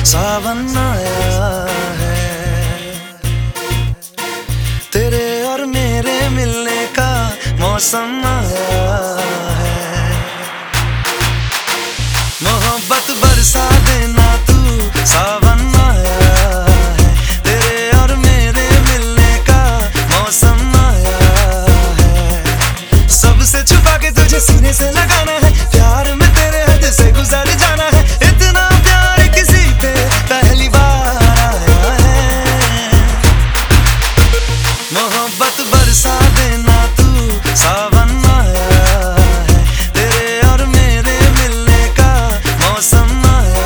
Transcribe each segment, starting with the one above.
सावन आया है, तेरे और मेरे मिलने का मौसम आया है। मोहब्बत बरसा देना तू, सावन आया है, तेरे और मेरे मिलने का मौसम आया है। सबसे छुपा के तुझे सीने से लगाना है, प्यार में तेरे हद से गुजर जाना है। इतना प्यार किसी पे पहली बार आया है। मोहब्बत बरसा देना तू, सावन आया है, तेरे और मेरे मिलने का मौसम आया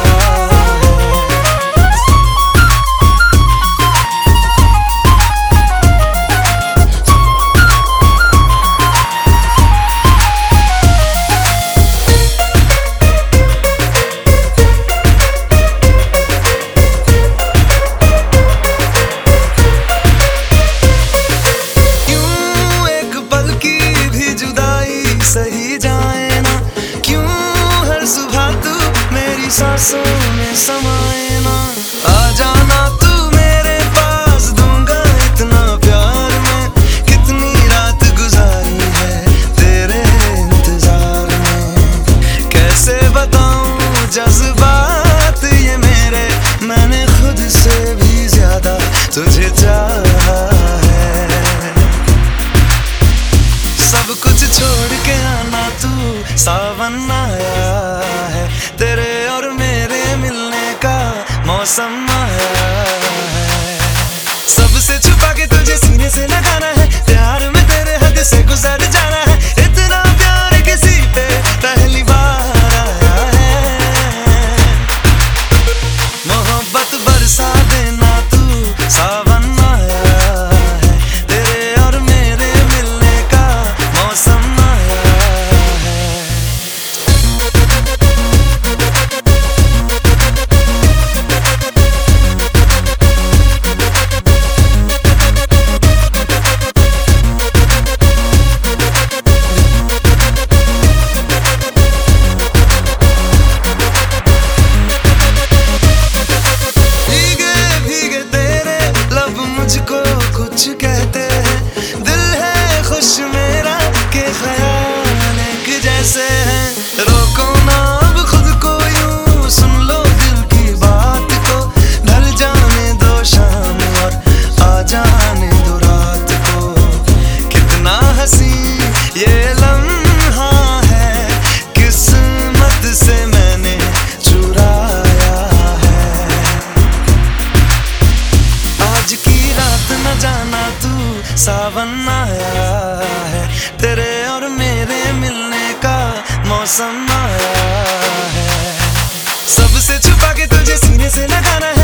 सही जाए ना, क्यों हर सुबह तू मेरी सांसों में समाए ना। आ जाना तू मेरे पास, दूंगा इतना प्यार मैं, कितनी रात गुजारी है तेरे इंतजार में। कैसे बताऊं जज्बात ये मेरे, मैंने खुद से भी ज्यादा तुझे चाहा है। सब कुछ छोड़ के आना तू, सावन आया है, तेरे और मेरे मिलने का मौसम आया है। सबसे छुपा के तुझे सीने से लगाना है, प्यार में तेरे हद से गुजर जाना है। इतना प्यार किसी पे पहली बार आया है। मोहब्बत बरसा देना तू, सावन आया है, तेरे और मेरे मिलने का मौसम मुझको कुछ कहते हैं, दिल है खुश मेरा के ख्याल एक जैसे हैं। रोको ना अब खुद को यूं, सुन लो दिल की बात को, ढल जाने दो शाम और आ जाने दो रात को। कितना हंसी ये लम्हा है, किस्मत से मैंने चुराया है। आज की रात न जाना तू, सावन आया है, तेरे और मेरे मिलने का मौसम आया है। सबसे छुपा के तुझे सीने से लगाना है,